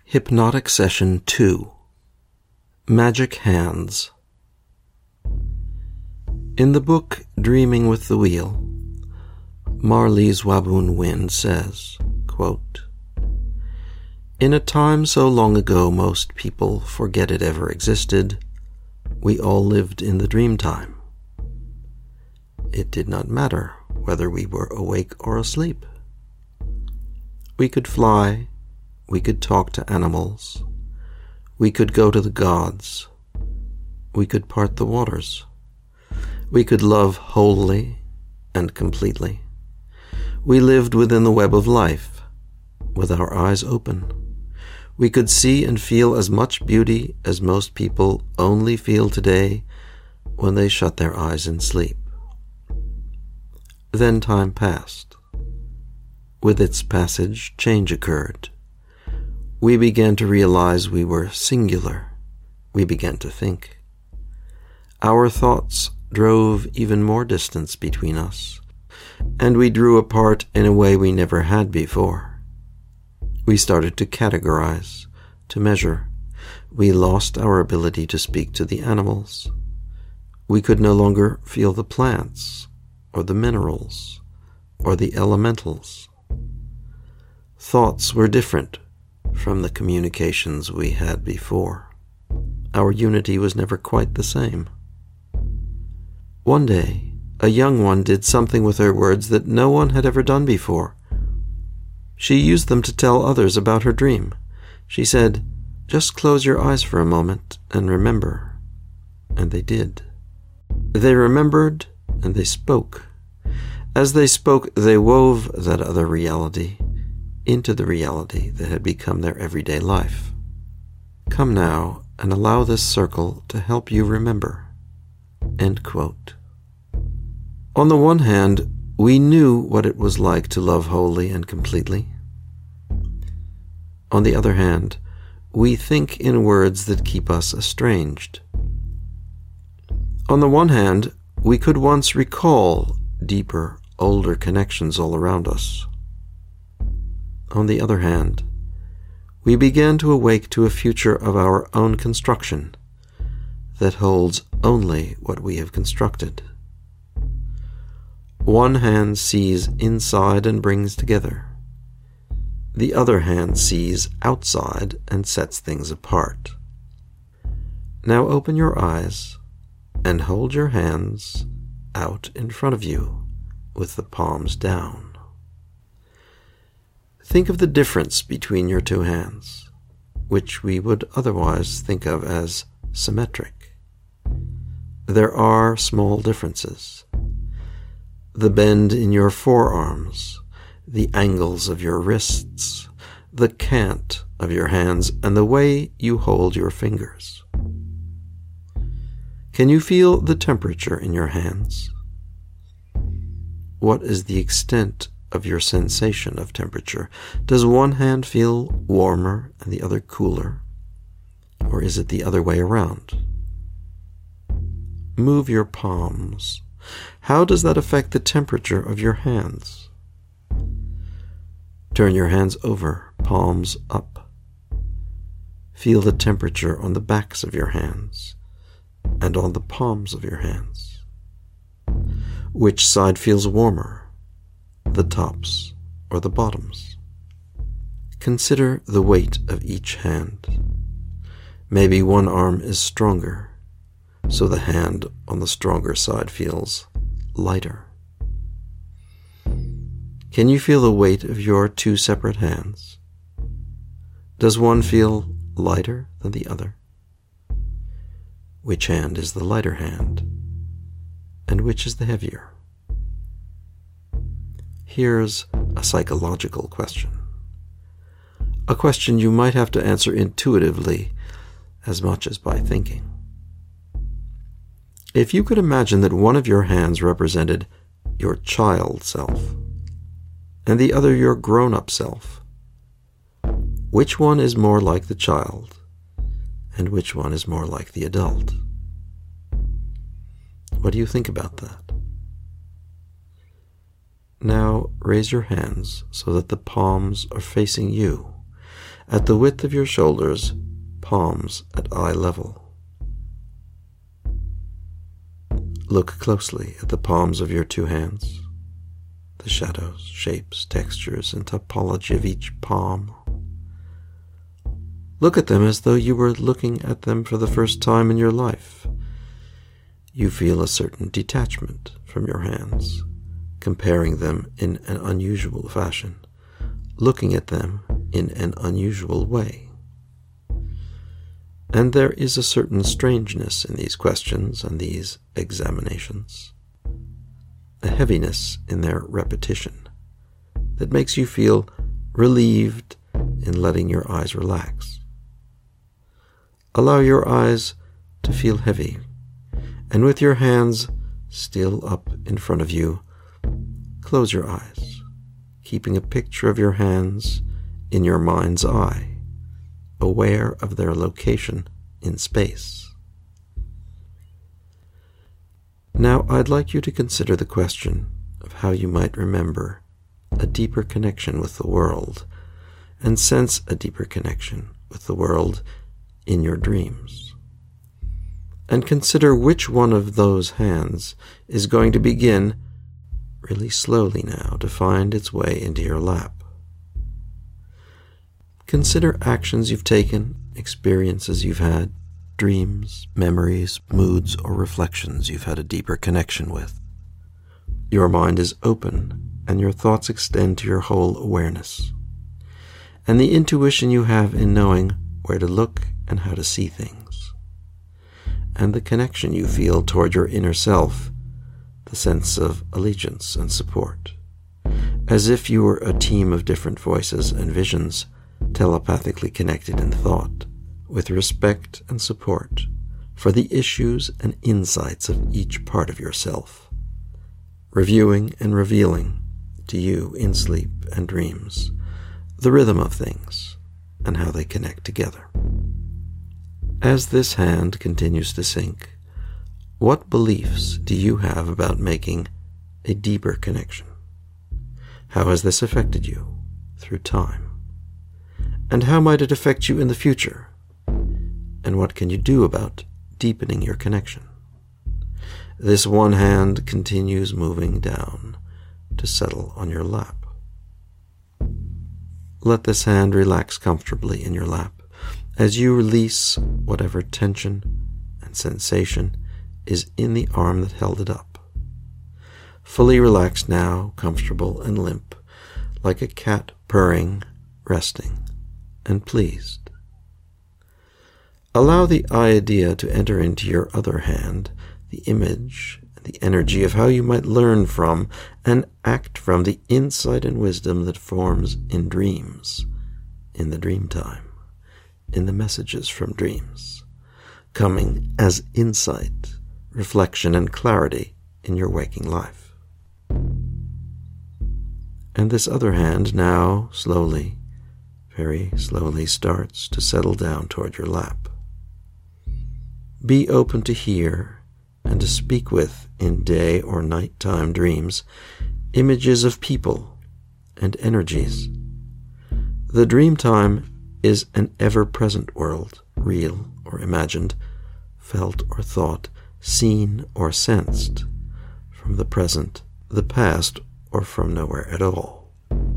Hypnotic Session 2. Magic Hands. In the book Dreaming with the Wheel, Marlies Wabun Wynn says, quote, "In a time so long ago most people forget it ever existed, we all lived in the dream time. It did not matter whether we were awake or asleep. We could fly, we could talk to animals, we could go to the gods, we could part the waters, we could love wholly and completely. We lived within the web of life, with our eyes open. We could see and feel as much beauty as most people only feel today when they shut their eyes in sleep. Then time passed. With its passage, change occurred. We began to realize we were singular. We began to think. Our thoughts drove even more distance between us, and we drew apart in a way we never had before. We started to categorize, to measure. We lost our ability to speak to the animals. We could no longer feel the plants, or the minerals, or the elementals. Thoughts were different from the communications we had before. Our unity was never quite the same. One day, a young one did something with her words that no one had ever done before. She used them to tell others about her dream. She said, "Just close your eyes for a moment and remember." And they did. They remembered and they spoke. As they spoke, they wove that other reality into the reality that had become their everyday life. Come now and allow this circle to help you remember. End quote. On the one hand, we knew what it was like to love wholly and completely. On the other hand, we think in words that keep us estranged. On the one hand, we could once recall deeper, older connections all around us. On the other hand, we began to awake to a future of our own construction that holds only what we have constructed. One hand sees inside and brings together. The other hand sees outside and sets things apart. Now open your eyes and hold your hands out in front of you with the palms down. Think of the difference between your two hands, which we would otherwise think of as symmetric. There are small differences. The bend in your forearms, the angles of your wrists, the cant of your hands, and the way you hold your fingers. Can you feel the temperature in your hands? What is the extent of your sensation of temperature? Does one hand feel warmer and the other cooler? Or is it the other way around? Move your palms. How does that affect the temperature of your hands? Turn your hands over, palms up. Feel the temperature on the backs of your hands and on the palms of your hands. Which side feels warmer? The tops or the bottoms? Consider the weight of each hand. Maybe one arm is stronger, so the hand on the stronger side feels lighter. Can you feel the weight of your two separate hands? Does one feel lighter than the other? Which hand is the lighter hand, and which is the heavier? Here's a psychological question. A question you might have to answer intuitively as much as by thinking. If you could imagine that one of your hands represented your child self and the other your grown-up self, which one is more like the child and which one is more like the adult? What do you think about that? Now raise your hands so that the palms are facing you, at the width of your shoulders, palms at eye level. Look closely at the palms of your two hands, the shadows, shapes, textures, and topology of each palm. Look at them as though you were looking at them for the first time in your life. You feel a certain detachment from your hands, comparing them in an unusual fashion, looking at them in an unusual way. And there is a certain strangeness in these questions and these examinations, a heaviness in their repetition that makes you feel relieved in letting your eyes relax. Allow your eyes to feel heavy, and with your hands still up in front of you, close your eyes, keeping a picture of your hands in your mind's eye, aware of their location in space. Now I'd like you to consider the question of how you might remember a deeper connection with the world and sense a deeper connection with the world in your dreams. And consider which one of those hands is going to begin really slowly now to find its way into your lap. Consider actions you've taken, experiences you've had, dreams, memories, moods, or reflections you've had a deeper connection with. Your mind is open, and your thoughts extend to your whole awareness. And the intuition you have in knowing where to look and how to see things. And the connection you feel toward your inner self, the sense of allegiance and support, as if you were a team of different voices and visions, telepathically connected in thought, with respect and support for the issues and insights of each part of yourself, reviewing and revealing to you in sleep and dreams the rhythm of things and how they connect together. As this hand continues to sink, what beliefs do you have about making a deeper connection? How has this affected you through time? And how might it affect you in the future? And what can you do about deepening your connection? This one hand continues moving down to settle on your lap. Let this hand relax comfortably in your lap as you release whatever tension and sensation is in the arm that held it up. Fully relaxed now, comfortable and limp, like a cat purring, resting, and pleased. Allow the idea to enter into your other hand, the image and the energy of how you might learn from and act from the insight and wisdom that forms in dreams, in the dream time, in the messages from dreams, coming as insight, reflection, and clarity in your waking life. And this other hand now slowly, very slowly starts to settle down toward your lap. Be open to hear and to speak with in day or nighttime dreams images of people and energies. The dream time is an ever-present world, real or imagined, felt or thought, seen or sensed, from the present, the past, or from nowhere at all.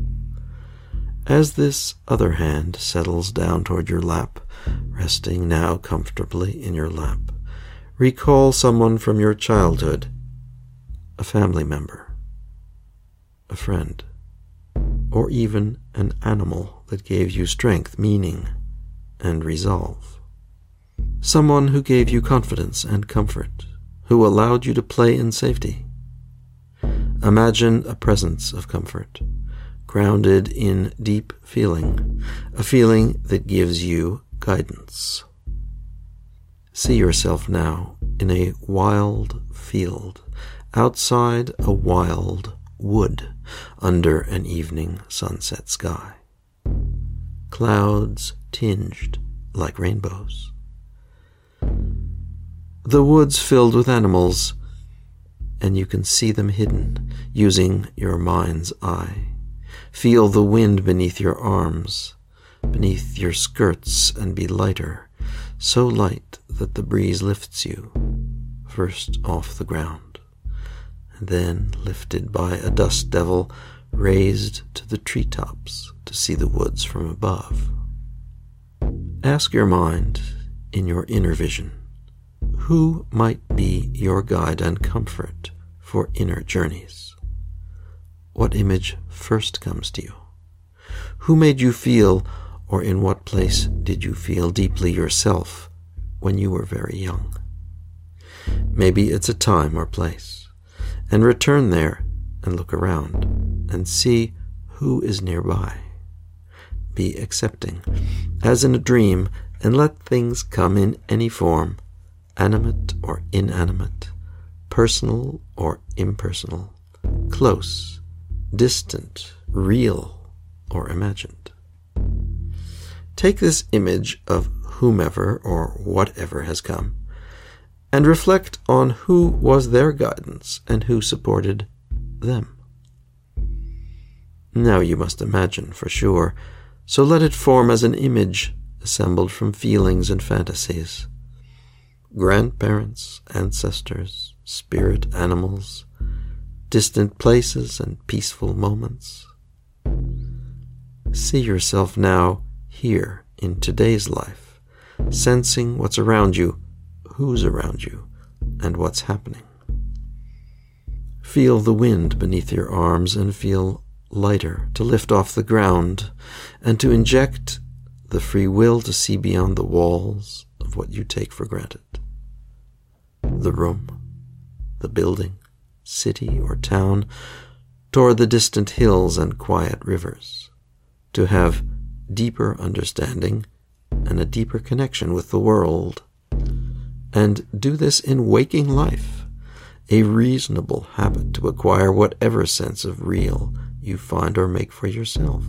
As this other hand settles down toward your lap, resting now comfortably in your lap, recall someone from your childhood, a family member, a friend, or even an animal that gave you strength, meaning, and resolve. Someone who gave you confidence and comfort, who allowed you to play in safety. Imagine a presence of comfort, grounded in deep feeling, a feeling that gives you guidance. See yourself now in a wild field, outside a wild wood, under an evening sunset sky. Clouds tinged like rainbows. The woods filled with animals, and you can see them hidden using your mind's eye. Feel the wind beneath your arms, beneath your skirts and be lighter, so light that the breeze lifts you, first off the ground, and then lifted by a dust devil, raised to the treetops to see the woods from above. Ask your mind, in your inner vision, who might be your guide and comfort for inner journeys? What image first comes to you? Who made you feel, or in what place did you feel deeply yourself when you were very young? Maybe it's a time or place, and return there and look around and see who is nearby. Be accepting, as in a dream, and let things come in any form, animate or inanimate, personal or impersonal, close, distant, real, or imagined. Take this image of whomever or whatever has come, and reflect on who was their guidance and who supported them. Now you must imagine for sure, so let it form as an image assembled from feelings and fantasies. Grandparents, ancestors, spirit animals, distant places and peaceful moments. See yourself now, here, in today's life, sensing what's around you, who's around you, and what's happening. Feel the wind beneath your arms and feel lighter to lift off the ground and to inject the free will to see beyond the walls of what you take for granted. The room, the building, city or town, toward the distant hills and quiet rivers, to have deeper understanding and a deeper connection with the world, and do this in waking life, a reasonable habit to acquire whatever sense of real you find or make for yourself.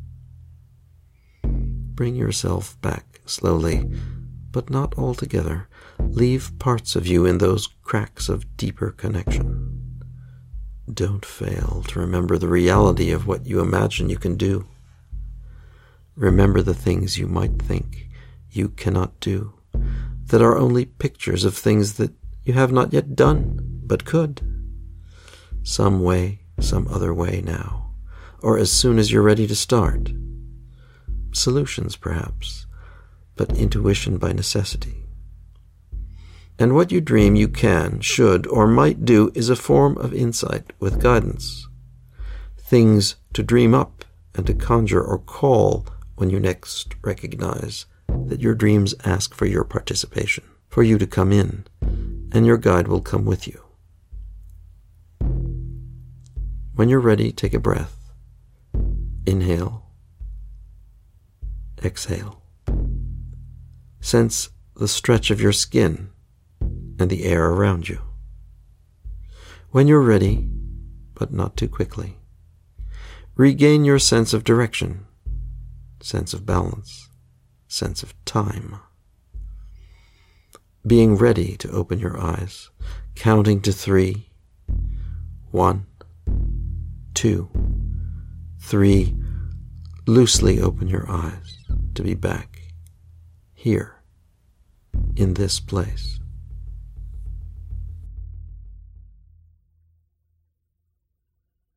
Bring yourself back slowly, but not altogether. Leave parts of you in those cracks of deeper connection. Don't fail to remember the reality of what you imagine you can do. Remember the things you might think you cannot do, that are only pictures of things that you have not yet done, but could. Some way, some other way now, or as soon as you're ready to start. Solutions, perhaps, but intuition by necessity. And what you dream you can, should, or might do is a form of insight with guidance. Things to dream up and to conjure or call when you next recognize that your dreams ask for your participation, for you to come in, and your guide will come with you. When you're ready, take a breath. Inhale. Exhale. Sense the stretch of your skin and the air around you. When you're ready, but not too quickly, regain your sense of direction, sense of balance, sense of time. Being ready to open your eyes, counting to 3. 1, 2, 3. Loosely open your eyes to be back here, in this place.